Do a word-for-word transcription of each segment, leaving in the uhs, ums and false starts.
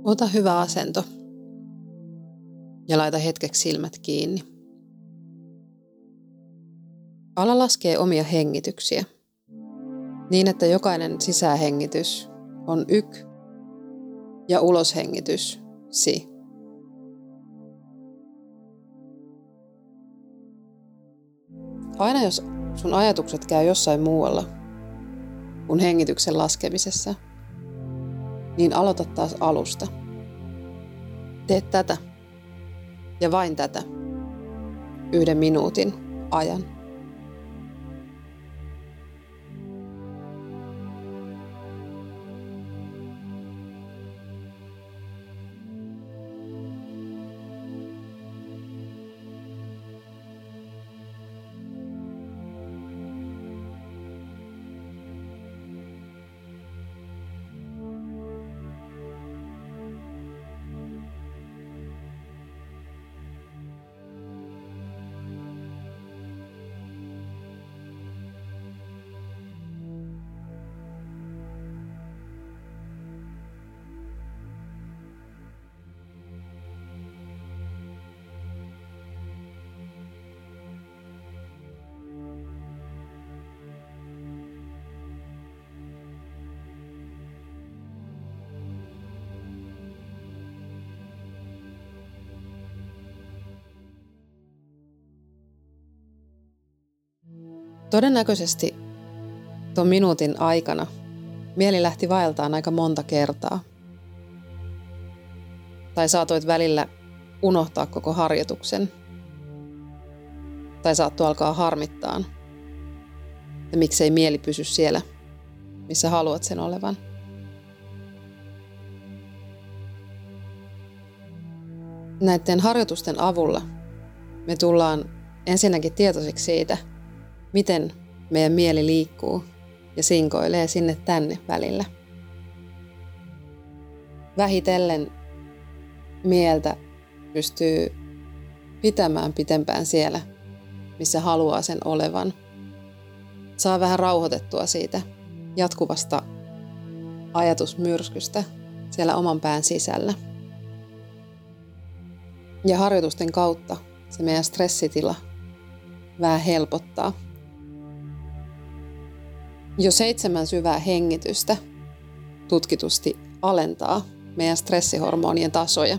Ota hyvä asento ja laita hetkeksi silmät kiinni. Ala laskee omia hengityksiä niin, että jokainen sisähengitys on yk ja uloshengitys si. Aina jos sun ajatukset käy jossain muualla kuin hengityksen laskemisessa, niin aloita taas alusta. Tee tätä ja vain tätä yhden minuutin ajan. Todennäköisesti tuon minuutin aikana mieli lähti vaeltaan aika monta kertaa. Tai saatoit välillä unohtaa koko harjoituksen. Tai saattoi alkaa harmittaa. Ja miksei mieli pysy siellä, missä haluat sen olevan. Näiden harjoitusten avulla me tullaan ensinnäkin tietoisiksi siitä, miten meidän mieli liikkuu ja sinkoilee sinne tänne välillä. Vähitellen mieltä pystyy pitämään pitempään siellä, missä haluaa sen olevan. Saa vähän rauhoitettua siitä jatkuvasta ajatusmyrskystä siellä oman pään sisällä. Ja harjoitusten kautta se meidän stressitila vähän helpottaa. Jo seitsemän syvää hengitystä tutkitusti alentaa meidän stressihormonien tasoja.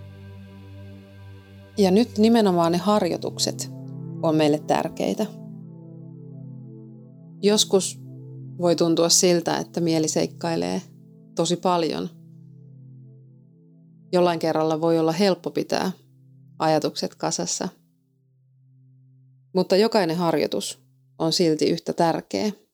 Ja nyt nimenomaan ne harjoitukset on meille tärkeitä. Joskus voi tuntua siltä, että mieli seikkailee tosi paljon. Jollain kerralla voi olla helppo pitää ajatukset kasassa. Mutta jokainen harjoitus on silti yhtä tärkeä.